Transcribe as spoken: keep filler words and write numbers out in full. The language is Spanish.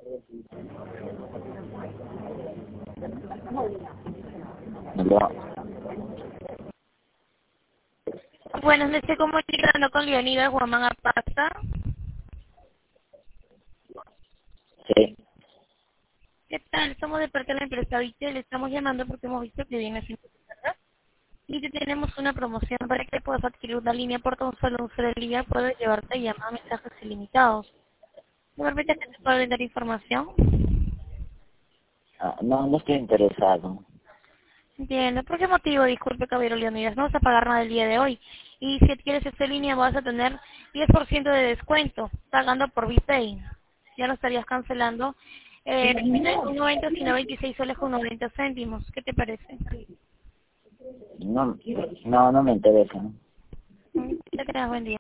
Aló. Buenas, me estoy comunicando con Leonidas Guamán Apasta. Sí. ¿Qué tal? Somos de parte de la empresa Vite, le estamos llamando porque hemos visto que viene haciendo cosas y que tenemos una promoción para que puedas adquirir una línea por tan solo un solo día, puedes llevarte llamadas, mensajes ilimitados. ¿Me permite que te pueda brindar información? Ah, no, no estoy interesado. Entiendo. ¿Por qué motivo? Disculpe, caballero Leonidas, no vas a pagar nada el día de hoy. Y si adquieres esta línea vas a tener diez por ciento de descuento, pagando por Vipay. Ya lo estarías cancelando. Eh, con noventa, sino veintiséis soles con noventa céntimos. ¿Qué te parece? No, no, no me interesa. Mm, Que tengas buen día.